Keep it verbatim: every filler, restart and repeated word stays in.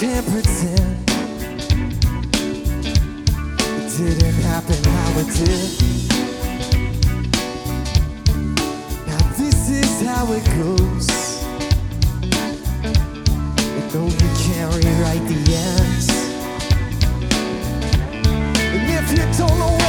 can't pretend it didn't happen how it did. Now this is how it goes. You know you can't rewrite the ends, and if you don't know